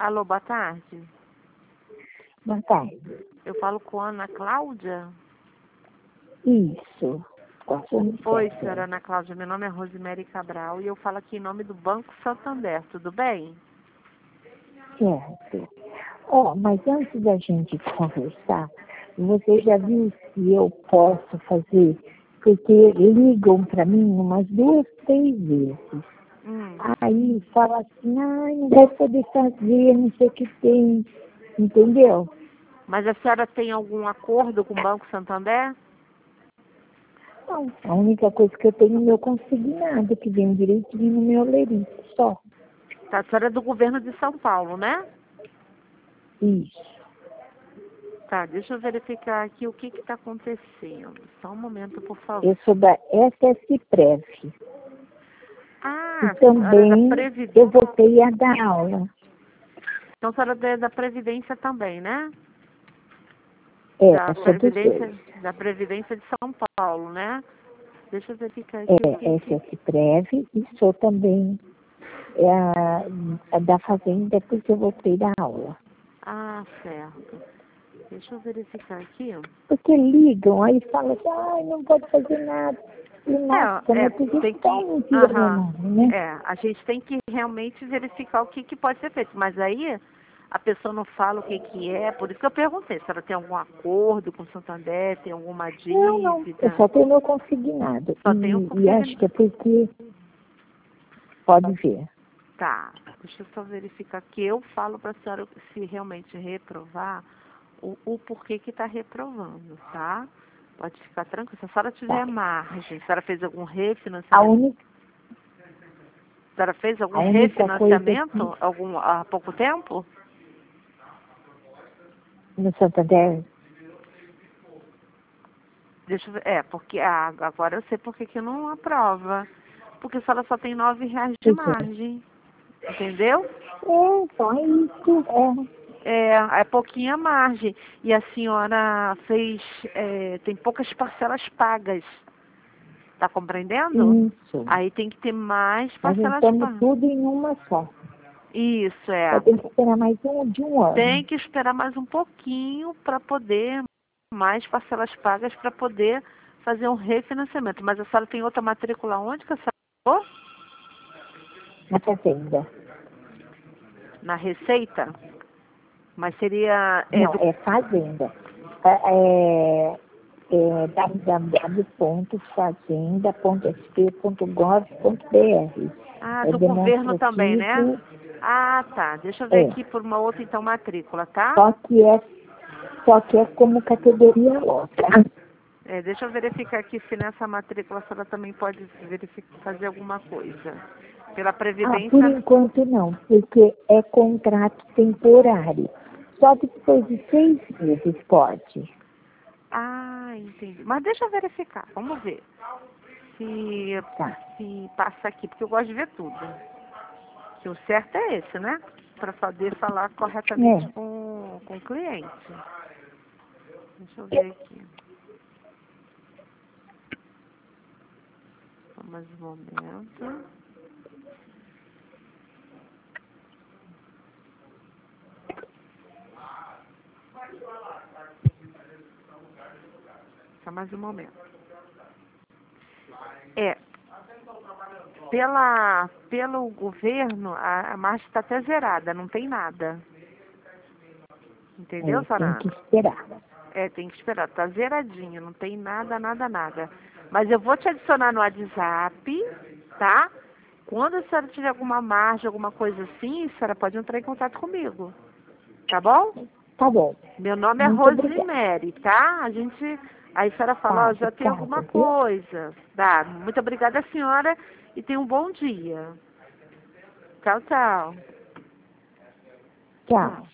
Alô, boa tarde. Boa tarde. Eu falo com a Ana Cláudia? Isso. Oi, senhora Ana Cláudia. Meu nome é Rosemary Cabral e eu falo aqui em nome do Banco Santander. Tudo bem? Certo. Mas antes da gente conversar, você já viu se eu posso fazer? Porque ligam para mim umas 2, 3 vezes. Aí fala assim, não vai poder fazer, não sei o que tem. Entendeu? Mas a senhora tem algum acordo com o Banco Santander? Não. A única coisa que eu tenho é o meu consignado, que vem direitinho no meu lerite, só. Tá, a senhora é do governo de São Paulo, né? Isso. Tá, deixa eu verificar aqui o que está acontecendo. Só um momento, por favor. Eu sou da SSPrev. Ah, E também da Previdência. eu voltei a dar aula. Então, a senhora é da Previdência também, né? Eu sou dos dois. Da Previdência de São Paulo, né? Deixa eu verificar aqui. SSPrev e sou também a da Fazenda, porque eu voltei da aula. Ah, certo. Deixa eu verificar aqui. Porque ligam, aí falam assim, não pode fazer nada. E nossa, né? Porque tem que... não tira meu nome, né? a gente tem que realmente verificar o que pode ser feito. Mas aí a pessoa não fala o que é, por isso que eu perguntei se ela tem algum acordo com o Santander, tem alguma dívida. Não, eu só tenho meu consignado. E acho que é porque pode ver. Tá, deixa eu só verificar aqui. Eu falo para a senhora se realmente reprovar, o porquê que está reprovando, tá? Pode ficar tranquila. Se a senhora tiver margem, a senhora fez algum refinanciamento? A senhora fez algum refinanciamento há pouco tempo? No Santander? Deixa eu ver. Porque agora eu sei por que não aprova. Porque a senhora só tem R$9 de margem. Entendeu? Só isso. É pouquinha margem. E a senhora tem poucas parcelas pagas. Tá compreendendo? Isso. Aí tem que ter mais Nós parcelas juntamos pagas. tudo em uma só. Isso, Só tem que esperar mais de um ano. Tem que esperar mais um pouquinho para poder, mais parcelas pagas para poder fazer um refinanciamento. Mas a senhora tem outra matrícula onde que a senhora falou? Na Fazenda. Na Receita? Mas seria... Não, é Fazenda. www.fazenda.sp.gov.br. Ah, do governo também, né? Ah, tá. Deixa eu ver aqui por uma outra, então, matrícula, tá? Só que é como categoria outra. Deixa eu verificar aqui se nessa matrícula a senhora também pode fazer alguma coisa. Pela Previdência... Por enquanto não, porque é contrato temporário. Só depois de 6 meses pode. Ah, entendi. Mas deixa eu verificar, vamos ver. Se passa aqui, porque eu gosto de ver tudo. Que o certo é esse, né? Para poder falar corretamente com o cliente. Deixa eu ver aqui. Só mais um momento. Só mais um momento. Pelo governo, a margem está até zerada, não tem nada. Entendeu, Sorana? Tem que esperar. Tem que esperar, tá zeradinho, não tem nada, nada, nada. Mas eu vou te adicionar no WhatsApp, tá? Quando a senhora tiver alguma margem, alguma coisa assim, a senhora pode entrar em contato comigo. Tá bom? Tá bom. Meu nome é Rosemary, tá? Aí a senhora fala, já tem alguma coisa. Tá, muito obrigada, senhora, e tenha um bom dia. Tchau, tchau. Tchau.